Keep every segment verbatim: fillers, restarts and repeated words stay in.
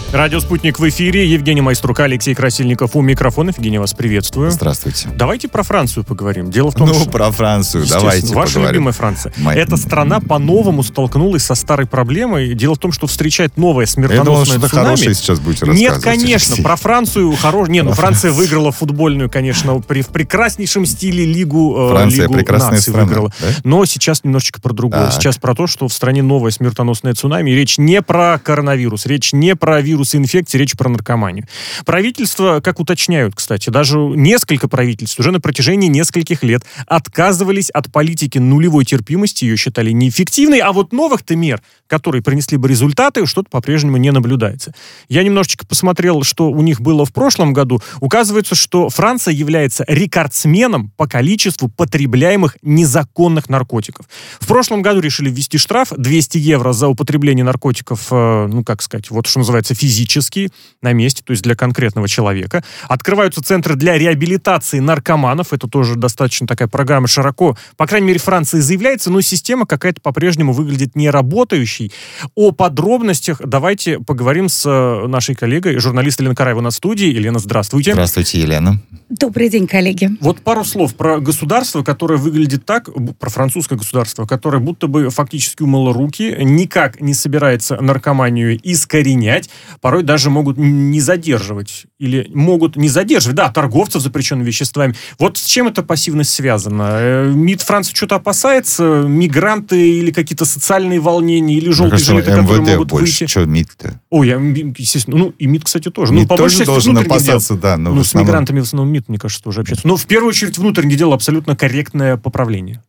Радио «Спутник» в эфире. Евгений Майструк, Алексей Красильников у микрофонов. Евгений, вас приветствую. Здравствуйте. Давайте про Францию поговорим. Дело в том, ну, что... Ну, про Францию давайте ваша поговорим. любимая Франция. Май... Эта страна по-новому столкнулась со старой проблемой. Дело в том, что встречает новое смертоносное Я думал, цунами. хорошее сейчас будете рассказывать. Нет, конечно. Про Францию... Хоро... Не, ну, Франция выиграла футбольную, конечно, при... в прекраснейшем стиле Лигу, Франция Лигу прекрасная наций страна, выиграла. Да? Но сейчас немножечко про другое. Так. Сейчас про то, что в стране новое смертоносное цунами. И речь не про коронавирус, речь не про вирусы инфекции, речь про наркоманию. Правительства, как уточняют, кстати, даже несколько правительств уже на протяжении нескольких лет отказывались от политики нулевой терпимости, ее считали неэффективной, а вот новых-то мер, которые принесли бы результаты, что-то по-прежнему не наблюдается. Я немножечко посмотрел, что у них было в прошлом году. Указывается, что Франция является рекордсменом по количеству потребляемых незаконных наркотиков. В прошлом году решили ввести штраф двести евро за употребление наркотиков, ну, как сказать, вот что называется, физически, на месте, то есть для конкретного человека. Открываются центры для реабилитации наркоманов. Это тоже достаточно такая программа широко, по крайней мере, Франции заявляется, но система какая-то по-прежнему выглядит неработающей. О подробностях давайте поговорим с нашей коллегой, журналист Елена Караева на студии. Елена, здравствуйте. Здравствуйте, Елена. Добрый день, коллеги. Вот пару слов про государство, которое выглядит так, про французское государство, которое будто бы фактически умыло руки, никак не собирается наркоманию искоренять, порой даже могут не задерживать, или могут не задерживать, да, торговцев запрещенными веществами. Вот с чем эта пассивность связана? МИД Франции что-то опасается? Мигранты или какие-то социальные волнения, или желтые жилеты, которые могут больше, выйти? Что МИД-то? Ой, я, естественно, ну, и МИД, кстати, тоже. МИД ну, по тоже должен опасаться, дел. да. Но ну, в с основном... мигрантами в основном МИД, мне кажется, тоже общается. Но в первую очередь внутреннее дело абсолютно корректное поправление.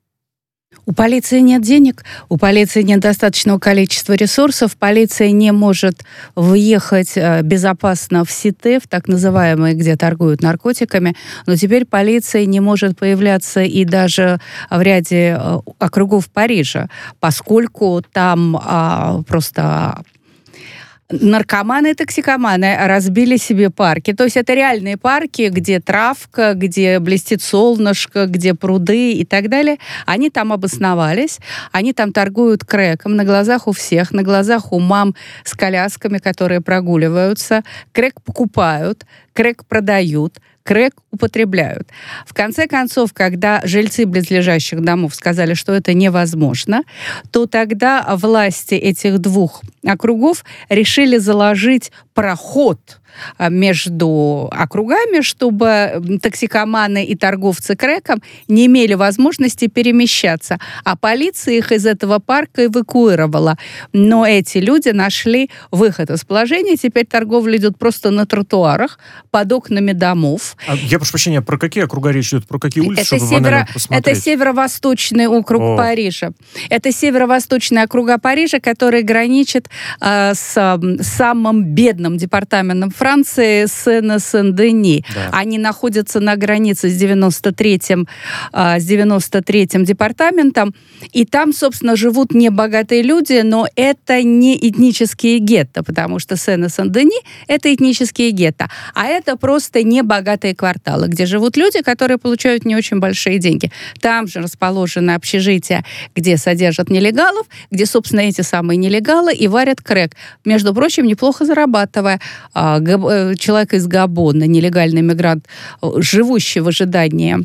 У полиции нет денег, у полиции нет достаточного количества ресурсов, полиция не может въехать безопасно в Сите, в так называемые, где торгуют наркотиками, но теперь полиция не может появляться и даже в ряде округов Парижа, поскольку там а, просто... Наркоманы и токсикоманы разбили себе парки. То есть это реальные парки, где травка, где блестит солнышко, где пруды и так далее. Они там обосновались, они там торгуют крэком на глазах у всех, на глазах у мам с колясками, которые прогуливаются. Крэк покупают, крэк продают, крэк употребляют. В конце концов, когда жильцы близлежащих домов сказали, что это невозможно, то тогда власти этих двух округов решили заложить проход между округами, чтобы токсикоманы и торговцы крэком не имели возможности перемещаться. А полиция их из этого парка эвакуировала. Но эти люди нашли выход из положения. Теперь торговля идет просто на тротуарах, под окнами домов. А, я прошу прощения, про какие округа речь идет? Про какие улицы, это чтобы северо... банально посмотреть? Это северо-восточный округ О. Парижа. Это северо-восточные округа Парижа, которые граничат э, с э, самым бедным департаментом Франции, Сен-Сен-Дени. Да. Они находятся на границе с девяносто третьим, э, с девяносто третьим департаментом, и там, собственно, живут небогатые люди, но это не этнические гетто, потому что Сен-Сен-Дени — это этнические гетто, а это просто небогатые кварталы, где живут люди, которые получают не очень большие деньги. Там же расположены общежития, где содержат нелегалов, где, собственно, эти самые нелегалы и варят крэк. Между прочим, неплохо зарабатывая. Человек из Габона, нелегальный мигрант, живущий в ожидании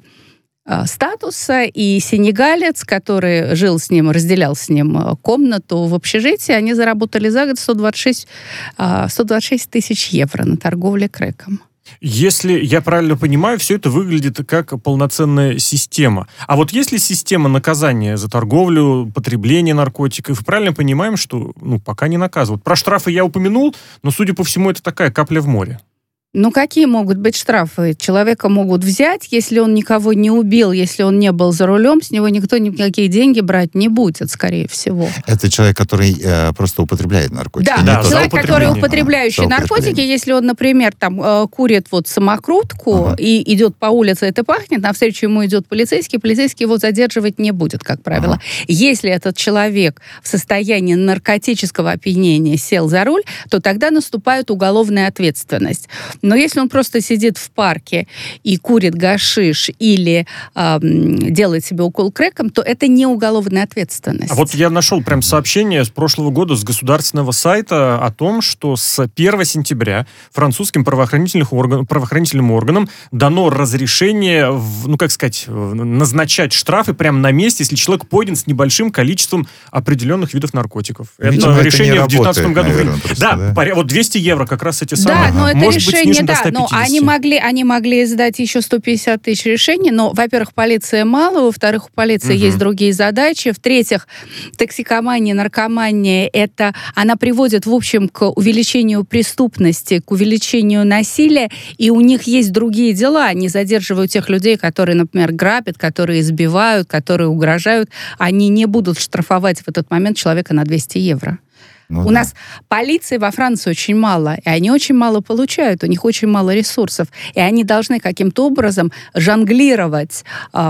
статуса, и сенегалец, который жил с ним, разделял с ним комнату в общежитии, они заработали за год сто двадцать шесть, сто двадцать шесть тысяч евро на торговле крэком. Если я правильно понимаю, все это выглядит как полноценная система. А вот есть ли система наказания за торговлю, потребление наркотиков? Правильно понимаем, что ну, пока не наказывают? Про штрафы я упомянул, но, судя по всему, это такая капля в море. Ну, какие могут быть штрафы? Человека могут взять, если он никого не убил, если он не был за рулем, с него никто никакие деньги брать не будет, скорее всего. Это человек, который э, просто употребляет наркотики. Да, да человек, который употребляющий а, наркотики, если он, например, там э, курит вот самокрутку ага. и идет по улице, это пахнет, навстречу ему идет полицейский, полицейский его задерживать не будет, как правило. Ага. Если этот человек в состоянии наркотического опьянения сел за руль, то тогда наступает уголовная ответственность. Но если он просто сидит в парке и курит гашиш или э, делает себе укол крэком, то это не уголовная ответственность. А вот я нашел прям сообщение с прошлого года с государственного сайта о том, что с первого сентября французским правоохранительным органам, правоохранительным органам дано разрешение, в, ну как сказать, назначать штрафы прямо на месте, если человек пойден с небольшим количеством определенных видов наркотиков. Видимо, это это решение в две тысячи девятнадцатом году. Наверное, просто, да, да? вот двести евро как раз эти Да, самые. но это Может решение, быть, снижен да, до ста пятидесяти. но они могли, они могли издать еще сто пятьдесят тысяч решений, но, во-первых, полиция мало, во-вторых, у полиции угу. есть другие задачи, в-третьих, токсикомания, наркомания, это, она приводит, в общем, к увеличению преступности, к увеличению насилия, и у них есть другие дела, они задерживают тех людей, которые, например, грабят, которые избивают, которые угрожают, они не будут штрафовать в этот момент человека на двести евро. Ну, у да. нас полиции во Франции очень мало, и они очень мало получают, у них очень мало ресурсов, и они должны каким-то образом жонглировать,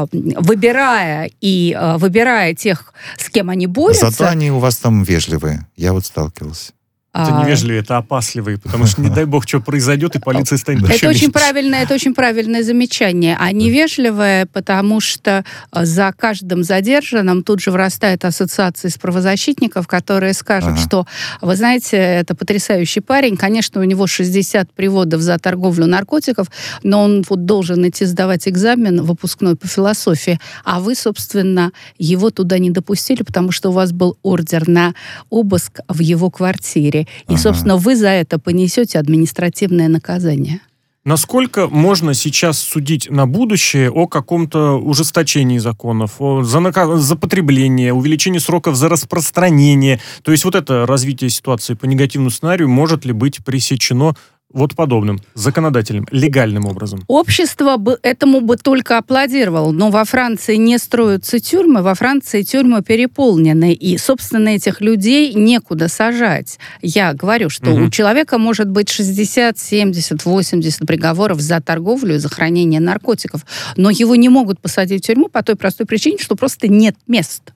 выбирая и выбирая тех, с кем они борются. Зато они у вас там вежливые, я вот сталкивался. Это не вежливые, это опасливые, потому что, не дай бог, что произойдет, и полиция станет еще это очень меньше. правильное, это очень правильное замечание. А невежливое, потому что за каждым задержанным тут же вырастает ассоциация из правозащитников, которые скажут, ага. что, вы знаете, это потрясающий парень, конечно, у него шестьдесят приводов за торговлю наркотиков, но он вот должен идти сдавать экзамен выпускной по философии, а вы, собственно, его туда не допустили, потому что у вас был ордер на обыск в его квартире. И, ага. собственно, вы за это понесете административное наказание. Насколько можно сейчас судить на будущее о каком-то ужесточении законов, о, за, нака- за потребление, увеличении сроков за распространение? То есть вот это развитие ситуации по негативному сценарию может ли быть пресечено вот подобным законодательным, легальным образом? Общество бы этому бы только аплодировало, но во Франции не строятся тюрьмы, во Франции тюрьмы переполнены, и, собственно, этих людей некуда сажать. Я говорю, что угу. у человека может быть шестьдесят, семьдесят, восемьдесят приговоров за торговлю и за хранение наркотиков, но его не могут посадить в тюрьму по той простой причине, что просто нет мест.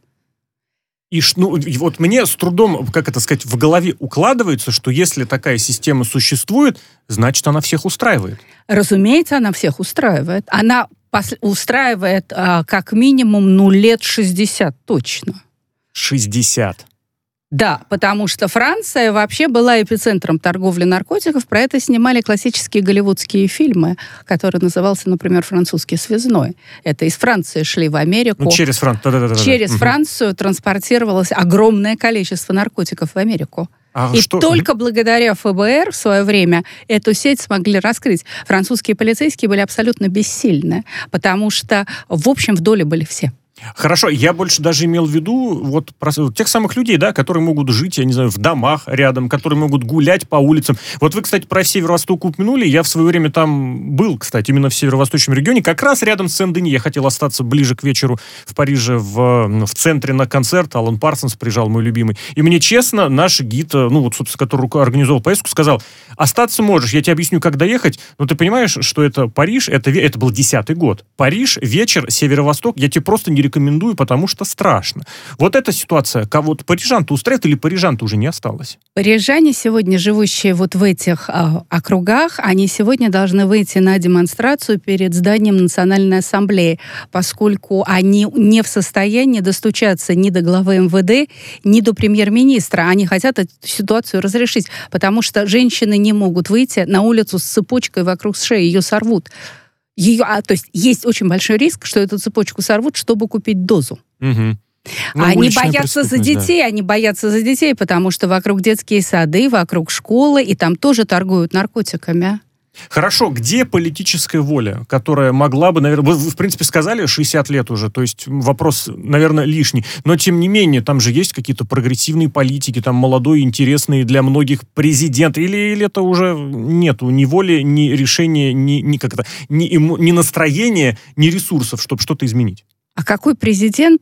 И ну, вот мне с трудом, как это сказать, в голове укладывается, что если такая система существует, значит, она всех устраивает. Разумеется, она всех устраивает. Она пос- устраивает а, как минимум, ну, лет шестьдесят точно. шестьдесят. Да, потому что Франция вообще была эпицентром торговли наркотиков. Про это снимали классические голливудские фильмы, который назывался, например, «Французский связной». Это из Франции шли в Америку. Ну, через Францию. Да, да, да, через да. Францию транспортировалось огромное количество наркотиков в Америку. А и что? только благодаря эф бэ эр в свое время эту сеть смогли раскрыть. Французские полицейские были абсолютно бессильны, потому что, в общем, в доле были все. Хорошо, я больше даже имел в виду вот про тех самых людей, да, которые могут жить, я не знаю, в домах рядом, которые могут гулять по улицам. Вот вы, кстати, про Северо-Восток упомянули, я в свое время там был, кстати, именно в Северо-Восточном регионе, как раз рядом с Сен-Дени. Я хотел остаться ближе к вечеру в Париже, в, в центре на концерт. Алан Парсонс приезжал, мой любимый. И мне, честно, наш гид, ну вот, собственно, который организовал поездку, сказал: остаться можешь, я тебе объясню, как доехать, но ты понимаешь, что это Париж, это, это был десятый год. Париж, вечер, Северо-Восток, я тебе просто не рекомендую, потому что страшно. Вот эта ситуация, кого-то парижан-то устраивает или парижан-то уже не осталось? Парижане сегодня, живущие вот в этих а, округах, они сегодня должны выйти на демонстрацию перед зданием Национальной ассамблеи, поскольку они не в состоянии достучаться ни до главы эм вэ дэ, ни до премьер-министра. Они хотят эту ситуацию разрешить, потому что женщины не могут выйти на улицу с цепочкой вокруг шеи, ее сорвут. Ее, а, то есть есть очень большой риск, что эту цепочку сорвут, чтобы купить дозу. Угу. Ну, они боятся за детей, да. они боятся за детей, потому что вокруг детские сады, вокруг школы, и там тоже торгуют наркотиками. Хорошо, где политическая воля, которая могла бы, наверное... Вы, в принципе, сказали, шестьдесят лет уже, то есть вопрос, наверное, лишний. Но, тем не менее, там же есть какие-то прогрессивные политики, там молодой, интересный для многих президент. Или, или это уже нету ни воли, ни решения, ни, ни, как это, ни, ни настроения, ни ресурсов, чтобы что-то изменить? А какой президент,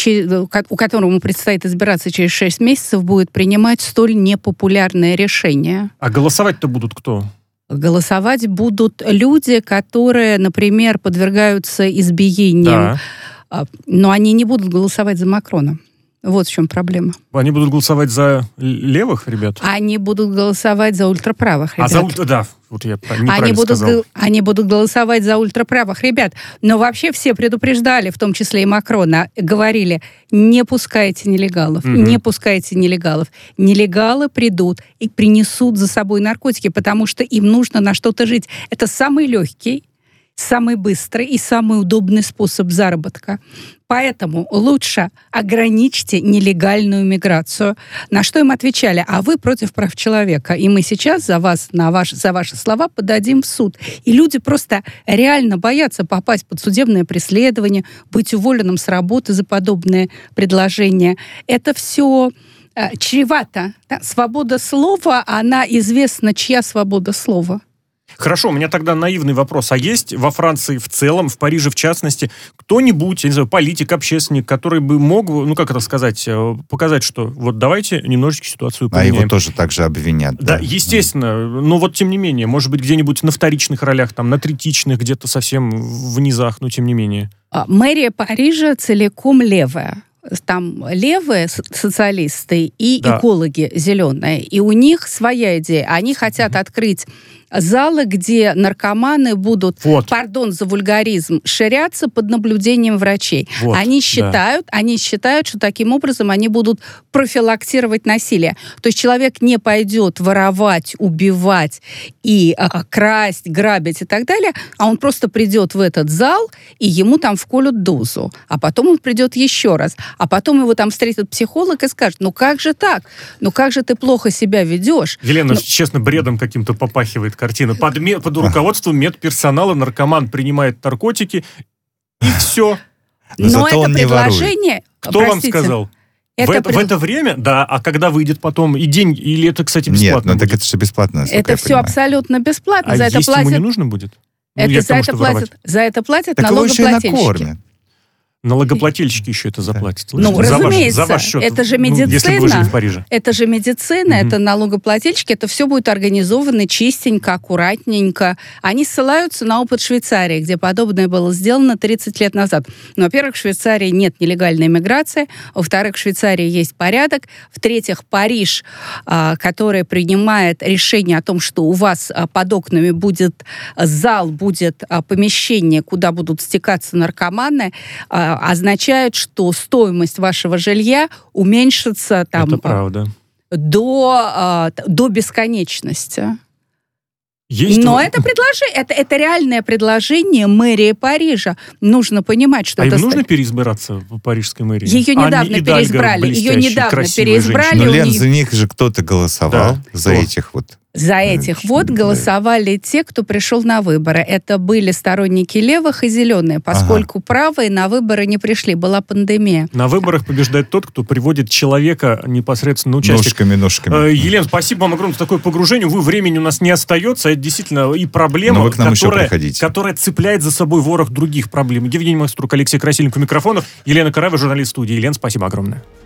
у которого предстоит избираться через шесть месяцев, будет принимать столь непопулярное решение? А голосовать-то будут кто? Голосовать будут люди, которые, например, подвергаются избиениям, да. но они не будут голосовать за Макрона. Вот в чем проблема. Они будут голосовать за левых ребят? Они будут голосовать за ультраправых ребят. А за ультра... Да, вот я неправильно они будут, сказал. Они будут голосовать за ультраправых ребят. Но вообще все предупреждали, в том числе и Макрона, говорили, не пускайте нелегалов, mm-hmm. не пускайте нелегалов. Нелегалы придут и принесут за собой наркотики, потому что им нужно на что-то жить. Это самый легкий, самый быстрый и самый удобный способ заработка. Поэтому лучше ограничьте нелегальную миграцию. На что им отвечали? А вы против прав человека. И мы сейчас за вас, на ваш, за ваши слова подадим в суд. И люди просто реально боятся попасть под судебное преследование, быть уволенным с работы за подобные предложения. Это все э, чревато. Да? Свобода слова, она известна, чья свобода слова? Хорошо, у меня тогда наивный вопрос. А есть во Франции в целом, в Париже в частности, кто-нибудь, я не знаю, политик, общественник, который бы мог, ну как это сказать, показать, что вот давайте немножечко ситуацию поменяем. А его тоже так же обвинят. Да, да, естественно. Но вот тем не менее, может быть, где-нибудь на вторичных ролях, там, на третичных, где-то совсем в низах, но тем не менее. Мэрия Парижа целиком левая. Там левые социалисты и да. экологи зеленые. И у них своя идея. Они хотят mm-hmm. открыть залы, где наркоманы будут, вот. пардон за вульгаризм, ширяться под наблюдением врачей. Вот. Они считают, да. они считают, что таким образом они будут профилактировать насилие. То есть человек не пойдет воровать, убивать и а, красть, грабить и так далее, а он просто придет в этот зал, и ему там вколют дозу. А потом он придет еще раз. А потом его там встретит психолог и скажет, ну как же так? Ну как же ты плохо себя ведешь? Елена, ну... честно, бредом каким-то попахивает картина. Под, под руководством медперсонала наркоман принимает наркотики, и все. Но, Но это предложение... Кто простите, вам сказал? Это в, это, при... в это время, да, а когда выйдет потом и деньги, или это, кстати, бесплатно? Нет, ну так это же бесплатно. Это все понимаю. Абсолютно бесплатно. А за есть это платят... ему не нужно будет? Это ну, за, это платят, за это платят так налогоплательщики. Налогоплательщики еще это заплатят. Ну, за разумеется, ваш, за ваш счет, это же медицина, ну, если вы жили в Париже. Это же медицина, Mm-hmm. это налогоплательщики, это все будет организовано чистенько, аккуратненько. Они ссылаются на опыт Швейцарии, где подобное было сделано тридцать лет назад. Ну, во-первых, в Швейцарии нет нелегальной миграции, во-вторых, в Швейцарии есть порядок, в-третьих, Париж, который принимает решение о том, что у вас под окнами будет зал, будет помещение, куда будут стекаться наркоманы, означает, что стоимость вашего жилья уменьшится там, это правда. До, до бесконечности. Есть Но в... это предложение, это, это реальное предложение мэрии Парижа. Нужно понимать, что а это... им нужно переизбираться в парижской мэрии? Ее недавно а переизбрали. Ее недавно переизбрали. Но, Лен, за них же кто-то голосовал, да. за Кто? этих вот... За этих вот голосовали те, кто пришел на выборы. Это были сторонники левых и зеленые, поскольку ага. правые на выборы не пришли. Была пандемия. На выборах побеждает тот, кто приводит человека непосредственно на участие. Ножками, ножками. Э, Елена, спасибо вам огромное за такое погружение. Увы, времени у нас не остается. Это действительно и проблема, которая, которая цепляет за собой ворох других проблем. Евгений Макструк, Алексей Красильников у микрофонов. Елена Караева, журналист студии. Елена, спасибо огромное.